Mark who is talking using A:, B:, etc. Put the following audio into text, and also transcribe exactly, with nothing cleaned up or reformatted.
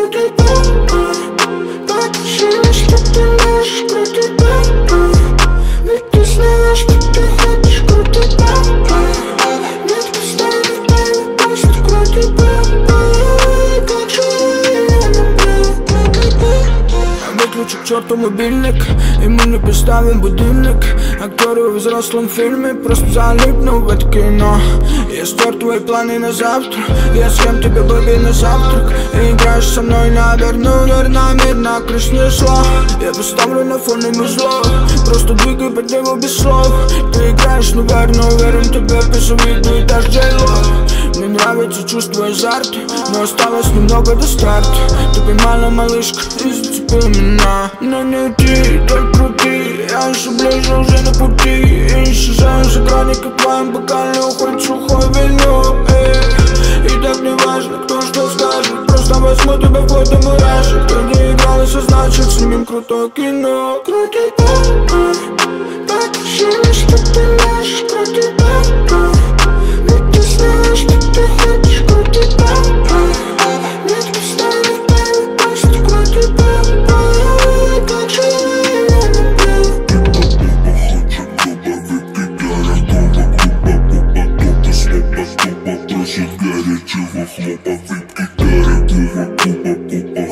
A: крутый папа. Покажи, что ты можешь, крутый папа. Ведь ты знала, что ты хочешь, крутый папа. Ведь поставил папа, просто крутый папа. Как же я люблю, крутый папа.
B: Выключи к черту мобильник, и мы не поставим будильник. Актеры в взрослом фильме, просто залипну в это кино. Я стер твои планы на завтра, я съем тебе бэби на завтрак. И играешь со мной, наверное, намеренно крыш снесла. Я поставлю на фоне музло, просто двигай под него без слов. Ты играешь, наверное, уверен, тебе позавидует даже Джейло. Мне нравится чувство азарта, но осталось немного до старта. Ты поймала, малышка, и зацепила меня. Но не уйти, только крути, я еще ближе, уже на пути. И исчезаю за грани, как в твоем бокале уходит сухое вино. И так не важно, кто что скажет, просто возьму тебя в какой-то мурашек. Ты не игралась, а значит снимем крутое кино.
A: Крутый папа, покажи, что ты можешь, крутый папа. Ведь ты знала, что ты хочешь, крутый папа. Ведь поставил папа, просто крутый папа. Как же я люблю.
C: Просит горячего хлопа, випки дорогого куба-пупа.